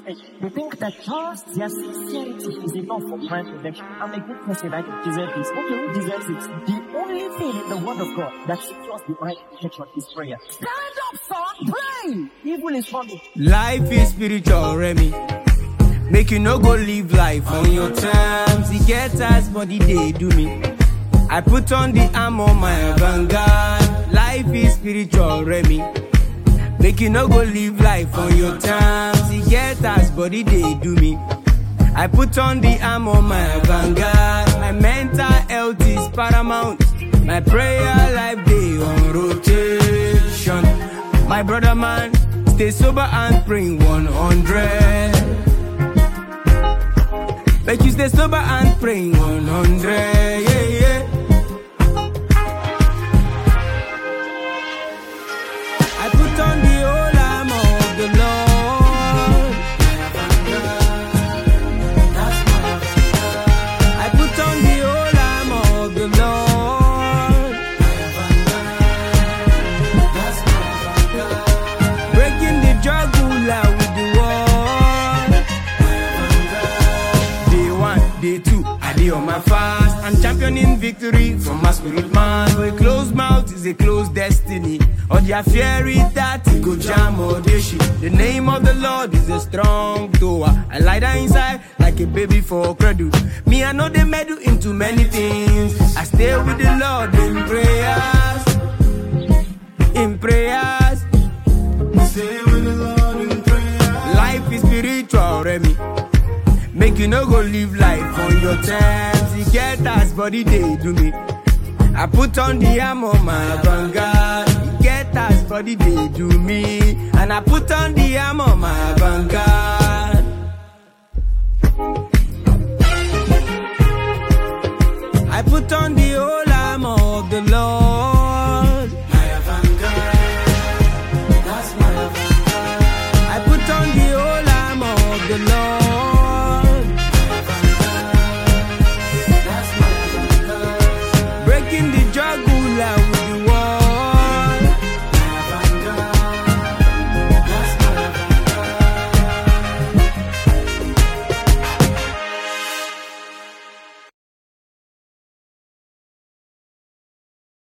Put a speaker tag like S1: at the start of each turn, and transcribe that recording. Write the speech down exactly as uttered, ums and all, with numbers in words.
S1: Hey, they think that just their sincerity is enough for man redemption. I'm a good person, I don't deserve this. Okay, who deserves it? The only thing in the word of God that secures divine protection is prayer. Stand up, son, pray! Evil is coming.
S2: Life is spiritual, Remy. Make you no go live life on your terms. He gets us, body they do me. I put on the armor, my vanguard. Life is spiritual, Remy. Make you no go live life on your terms. He get us, body they do me. I put on the armor, my vanguard. My mental health is paramount. My prayer life day on rotation. My brother man, stay sober and praying one hundred. Make you stay sober and praying one hundred. Yeah, yeah. I put on the whole armor of the Lord. I put on the whole armor of the Lord. Breaking the jugular with the wall. Day one, day two, I day on my fast. I'm championing victory from my spirit man. For a closed mouth is a closed destiny. Or their fear is that it go jam or they shit. The name of the Lord is a strong tower. I lie down inside like a baby for cradle. Me, I know they meddle into many things. I stay with the Lord in prayers. In prayers. Stay with the Lord in prayers. Life is spiritual, Remy. Make you no go live life on your terms. He get us, body they do me. I put on the armor, my vanguard. He get us, body they do me. And I put on the armor, my vanguard.